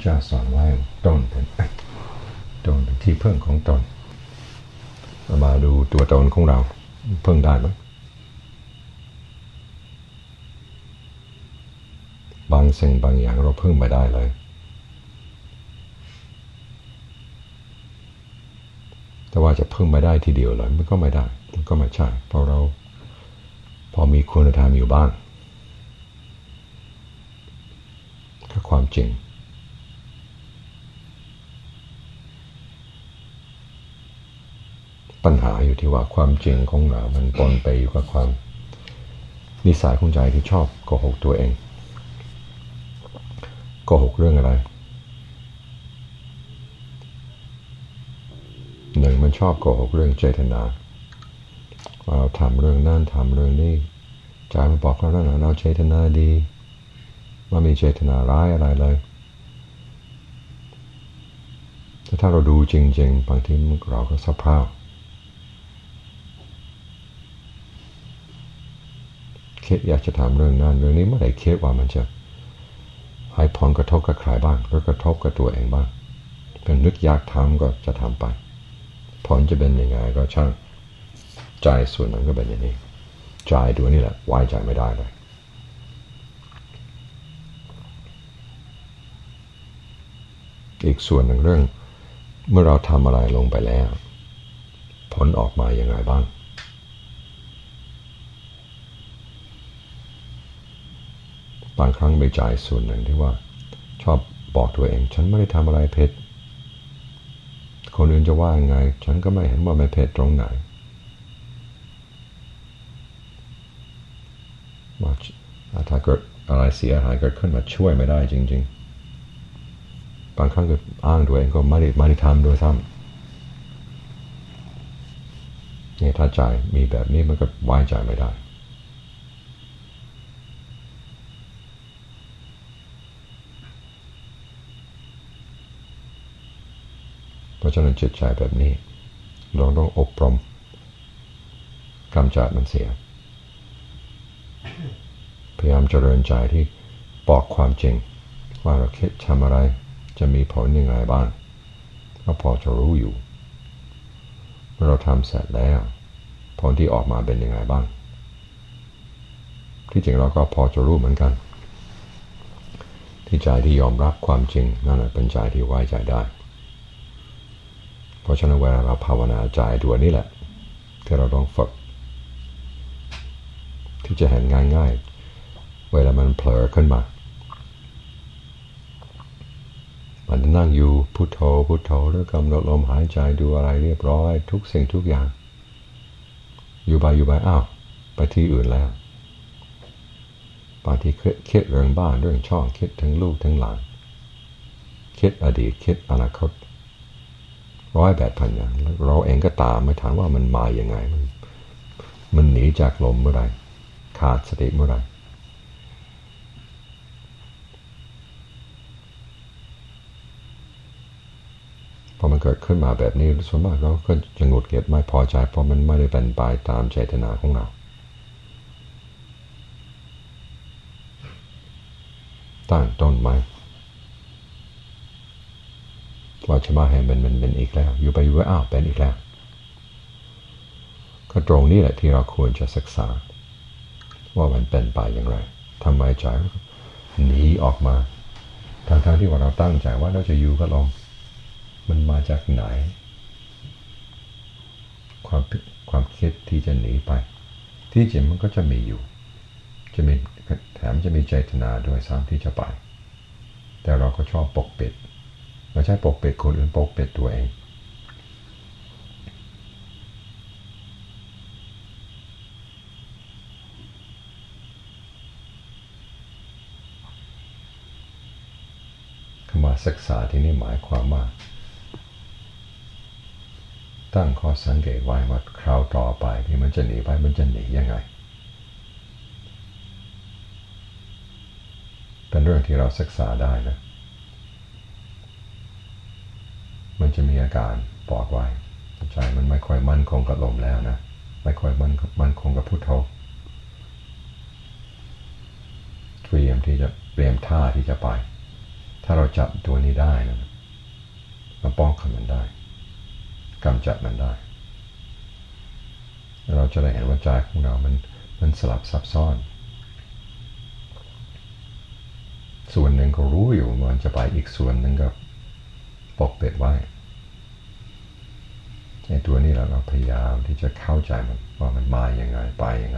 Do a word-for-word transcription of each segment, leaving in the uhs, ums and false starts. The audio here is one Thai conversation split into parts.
เจ้าสอนว่าตนเป็นตนเป็นที่พึ่งของตนมาดูตัวตนของเราพึ่งได้ไหมบางสิ่งบางอย่างเราพึ่งไม่ได้เลยแต่ว่าจะพึ่งไม่ได้ทีเดียวเลยมันก็ไม่ได้มันก็ไม่ใช่เพราะเราพอมีคุณธรรมอยู่บ้างก็ความจริงปัญหาอยู่ที่ว่าความจริงของเรามันปนไปอยู่กับความนิสัยของใจที่ชอบโกหกตัวเองโกหกเรื่องอะไรหนึ่งมันชอบโกหกเรื่องเจตนาเราทำเรื่องนั้นทำเรื่องนี้ใจมันบอกเราแล้วนะเราเจตนาดีไม่มีเจตนาร้ายอะไรเลยแต่ถ้าเราดูจริงๆบางทีเราก็สะเพร่าคิดอยากจะทำเรื่องนั้นเรื่องนี้เมื่อไหร่คิดว่ามันจะให้ผลกระทบกับใครบ้างหรือกระทบกับตัวเองบ้างเป็นนึกอยากทำก็จะทำไปผลจะเป็นยังไงก็ช่างใจส่วนนั้นก็เป็นอย่างนี้ใจตัวนี้แหละไว้ใจไม่ได้เลยอีกส่วนหนึ่งเรื่องเมื่อเราทำอะไรลงไปแล้วผลออกมาอย่างไรบ้างบางครั้งไปใจส่วนหนึ่งที่ว่าชอบบอกตัวเองฉันไม่ได้ทำอะไรผิดคนอื่นจะว่ายังไงฉันก็ไม่เห็นว่าไม่ผิดตรงไหนว่าถ้าเกิดอะไรเสียหายเกิดขึ้นมาช่วยไม่ได้จริงๆบางครั้งก็อ้างตัวเองก็ไม่ได้ไม่ได้ทำด้วยซ้ำนี่ถ้าใจมีแบบนี้มันก็ไว้ใจไม่ได้เพราะฉะนั้นจิตใจแบบนี้เราต้องอบรมกำจัดมันเสียพยายามเจริญใจที่บอกความจริงว่าเราคิดทำอะไรจะมีผลยังไงบ้างก็พอจะรู้อยู่เมื่อเราทำเสร็จแล้วผลที่ออกมาเป็นยังไงบ้างที่จริงเราก็พอจะรู้เหมือนกันที่ใจที่ยอมรับความจริงนั่นแหละเป็นใจที่ไว้ใจได้เพราะฉะนั้นเวลาเราภาวนาใจตัวนี้แหละที่เราต้องฝึกที่จะเห็นง่ายๆเวลามันเผลอขึ้นมามันนั่งอยู่พุทโธพุทโธหรือกำหนดลมหายใจดูอะไรเรียบร้อยทุกสิ่งทุกอย่างอยู่ไปอยู่ไปอ้าวไปที่อื่นแล้วบางทีคิดเรื่องบ้านเรื่องช่องคิดถึงลูกถึงหลานคิดอดีตคิดอนาคตร้อยแปดพันอย่างเราเองก็ตามไม่ถามว่ามันมาอย่างไงมันมันหนีจากลมเมื่อไรขาดสติเมื่อไรพอมันเกิดขึ้นมาแบบนี้ส่วนมากเราก็จะหงุดหงิดไม่พอใจเพราะมันไม่ได้เป็นไปตามเจตนาของเราตั้งต้นไหมว่าจะมาเห็นเป็นมันเป็นอีกแล้วอยู่ไปอยู่ว่าอ้าวเป็นอีกแล้วก็ตรงนี้แหละที่เราควรจะศึกษาว่ามันเป็นไปอย่างไรทำไมใจหนีออกมาทั้งๆที่ว่าเราตั้งใจว่าเราจะอยู่กับลมมันมาจากไหนความความคิดที่จะหนีไปที่จริงมันก็จะมีอยู่จะมีแถมจะมีเจตนาด้วยซ้ำที่จะไปแต่เราก็ชอบปกปิดไม่ใช่ปกปิดคนอื่นปกปิดตัวเองคำว่าศึกษาที่นี่หมายความว่าตั้งข้อสังเกตไว้ว่าคราวต่อไปที่มันจะหนีไปมันจะหนียังไงเป็นเรื่องที่เราศึกษาได้นะมันจะมีอาการบอกไว้ใจมันไม่ค่อยมั่นคงกับลมแล้วนะไม่ค่อยมั่นมั่นคงกับพุทโธเตรียมที่จะเตรียมท่าที่จะไปถ้าเราจับตัวนี้ได้นะมาป้องกันมันได้กำจัดมันได้เราจะได้เห็นว่าใจของเรามันมันสลับซับซ้อนส่วนหนึ่งก็รู้อยู่มันจะไปอีกส่วนหนึ่งก็ปกปิดไว้ไอ้ตัวนี้เราเราพยายามที่จะเข้าใจมันว่ามันมาอย่างไงไปยังไง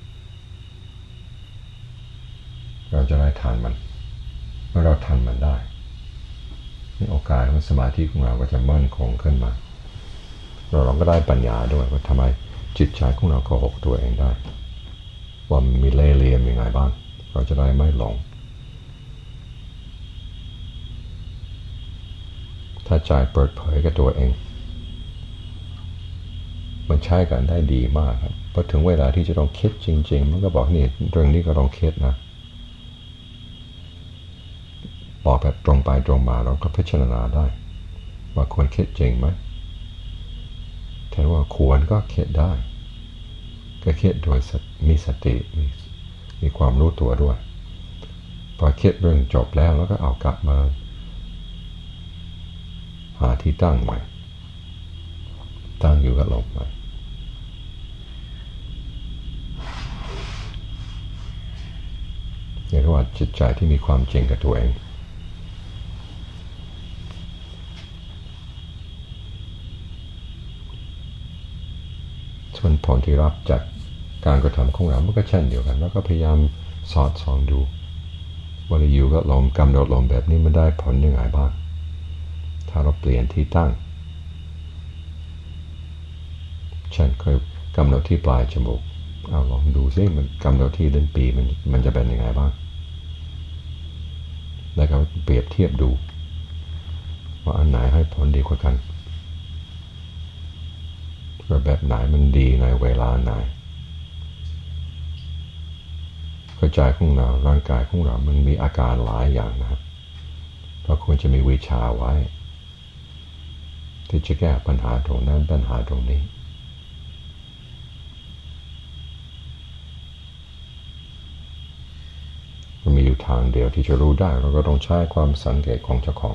เราจะได้ทันมันเมื่อเราทันมันได้นี่โอกาสของสมาธิของเราก็จะมั่นคงขึ้นมาเราเราก็ได้ปัญญาด้วยว่าทำไมจิตใจของเราโกหกตัวเองได้ว่ามันมีเล่ห์เหลี่ยมยังไงบ้างเราจะได้ไม่หลงถ้าใจเปิดเผยกับตัวเองมันใช้กันได้ดีมากครับพอถึงเวลาที่จะต้องคิดจริงๆมันก็บอกนี่เรื่องนี้ก็ต้องคิดนะบอกแบบตรงไปตรงมาเราก็พิจารณาได้ว่าควรคิดจริงไหมถ้าว่าควรก็คิดได้ก็คิดโดยมีสติมีมีความรู้ตัวด้วยพอคิดเรื่องจบแล้วแล้วก็เอากลับมาหาที่ตั้งใหม่ตั้งอยู่กับลมใหม่เรียกว่าจิตใจที่มีความจริงกับตัวเองส่วนผลที่รับจากการกระทำของเรามันก็เช่นเดียวกันแล้วก็พยายามสอดส่องดูว่าเราอยู่กับลมกำหนดลมแบบนี้มันได้ผลยังไงบ้างถ้าเราเปลี่ยนที่ตั้งเช่นเคยกำหนดที่ปลายจมูกเอาลองดูซิมันกำหนดที่ลิ้นปีมันมันจะเป็นยังไงบ้างแล้วก็เปรียบเทียบดูว่าอันไหนให้ผลดีกว่ากันว่าแบบไหนมันดีในเวลาไหนกระจายของเราร่างกายของเรามันมีอาการหลายอย่างนะครับเราควรจะมีวิชาไว้ที่จะแก้ปัญหาตรงนั้นปัญหาตรงนี้มันมีอยู่ทางเดียวที่จะรู้ได้เราก็ต้องใช้ความสังเกตของเจ้าของ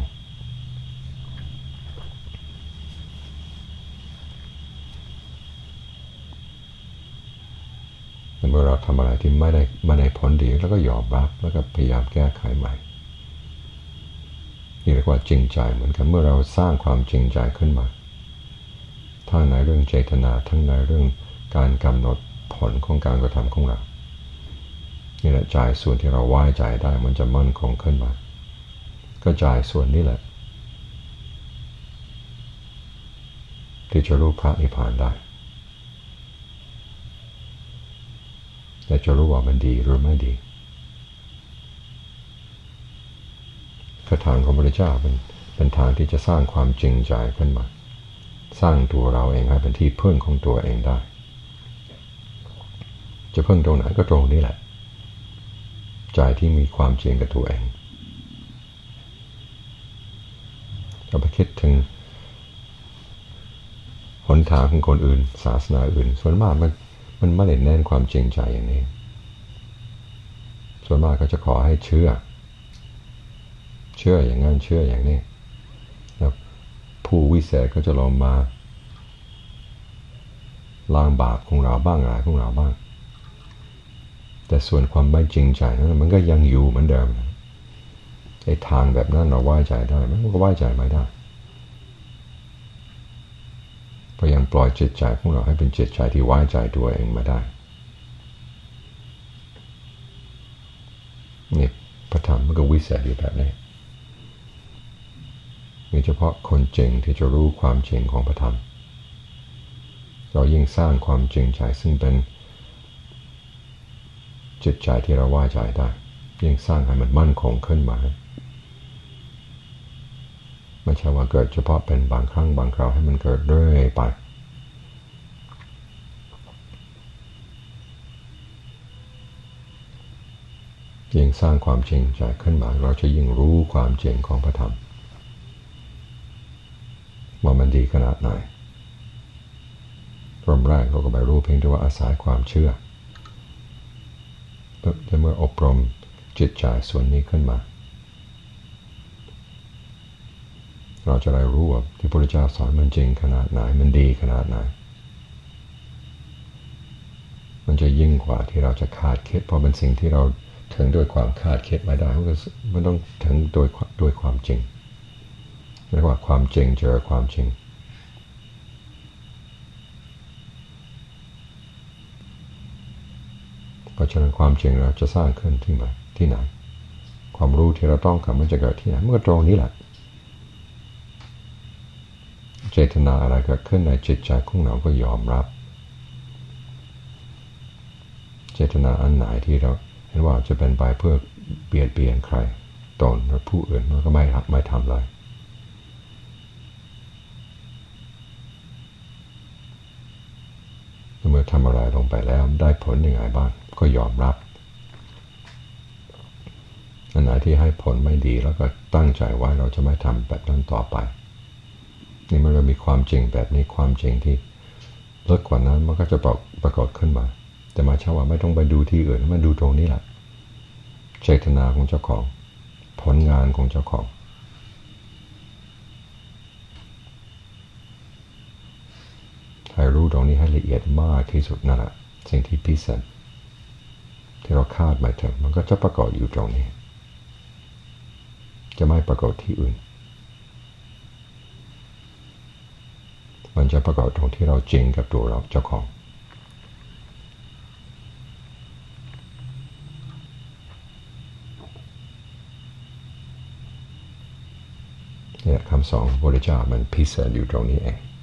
เมื่อเราทำอะไรที่ไม่ได้ไม่ได้ผลดีแล้วก็ยอมรับแล้วก็พยายามแก้ไขใหม่นี่เรียกว่าจริงใจเหมือนกันเมื่อเราสร้างความจริงใจขึ้นมาทั้งในเรื่องเจตนาทั้งในเรื่องการกำหนดผลของการกระทำของเรานี่แหละใจส่วนที่เราไว้ใจได้มันจะมั่นคงขึ้นมาก็ใจส่วนนี้แหละที่จะรู้พระนิพพานได้และจะรู้ว่ามันดีหรือไม่ดีคือทางของพระพุทธเจ้าเป็นเป็นทางที่จะสร้างความจริงใจขึ้นมาสร้างตัวเราเองให้เป็นที่พึ่งของตัวเองได้จะพึ่งตรงไหนก็ตรงนี้แหละใจที่มีความจริงกับตัวเองเราไปคิดถึงหนทางของคนอื่นศาสนาอื่นส่วนมากมันมันไม่ได้แน่นความจริงใจอย่างนี้ส่วนมากก็จะขอให้เชื่อเชื่ออย่างนั้นเชื่ออย่างนี้แล้วผู้วิเศษก็จะลงมาล้างบาปของเราบ้างอะไรของเราบ้างแต่ส่วนความไม่จริงใจนั้นมันก็ยังอยู่เหมือนเดิมไอ้ทางแบบนั้นเราไว้ใจได้มันก็ไว้ใจไม่ได้พยายามปล่อยจิตใจของเราให้เป็นจิตใจที่ไว้ใจตัวเองมาได้นี่พระธรรมมันก็วิเศษอยู่แบบนี้มีเฉพาะคนจริงที่จะรู้ความจริงของพระธรรมเรายิ่งสร้างความจริงใจซึ่งเป็นจิตใจที่เราไว้ใจได้ยิ่งสร้างให้มันมั่นคงขึ้นมาไม่ใช่ว่าเกิดเฉพาะเป็นบางครั้งบางคราวให้มันเกิดเรื่อยไปยิ่งสร้างความจริงใจขึ้นมาเราจะยิ่งรู้ความจริงของพระธรรมว่ามันดีขนาดไหนเริ่มแรกเราก็ไม่รู้เพียงแต่ว่าอาศัยความเชื่อแต่เมื่ออบรมจิตใจส่วนนี้ขึ้นมาเราจะได้รู้ว่าที่พระพุทธเจ้าสอนมันจริงขนาดไหนมันดีขนาดไหนมันจะยิ่งกว่าที่เราจะคาดคิดเพราะเป็นสิ่งที่เราถึงด้วยความคาดคิดไม่ได้มันต้องถึงโดยโดยความจริงเรียกว่าความจริงเจอความจริงเพราะฉะนั้นความจริงเราจะสร้างขึ้นที่ไหนที่ไหนความรู้ที่เราต้องการมันจะเกิดที่ไหนมันก็ตรงนี้แหละเจตนาอะไรเกิดขึ้นในจิตใจของเราก็ยอมรับเจตนาอันไหนที่เราเห็นว่าจะเป็นไปเพื่อเบียดเบียนใครตนหรือผู้อื่นมันก็ไม่ไม่ทำเลยเมื่อทำอะไรลงไปแล้วได้ผลยังไงบ้างก็ยอมรับอันไหนที่ให้ผลไม่ดีแล้วก็ตั้งใจไว้เราจะไม่ทำแบบนั้นต่อไปนี่มันก็มีความจริงแบบนี้ความจริงที่ลึกกว่านั้นมันก็จะปรากปรากฏขึ้นมาแต่มาชาวว่าไม่ต้องไปดูที่อื่นมาดูตรงนี้แหละเจตนาของเจ้าของผลงานของเจ้าของให้รู้ตรงนี้ให้ละเอียดมากที่สุดนั่นแหละสิ่งที่พิเศษที่เราคาดไม่ถึงมันก็จะปรากฏอยู่ตรงนี้จะไม่ปรากฏที่อื่นมันจะปรากฏตรงที่เราจริงกับตัวเราเจ้าของเนี่ยคำสอนพระพุทธเจ้ามันพิเศษอยู่ตรงนี้เอง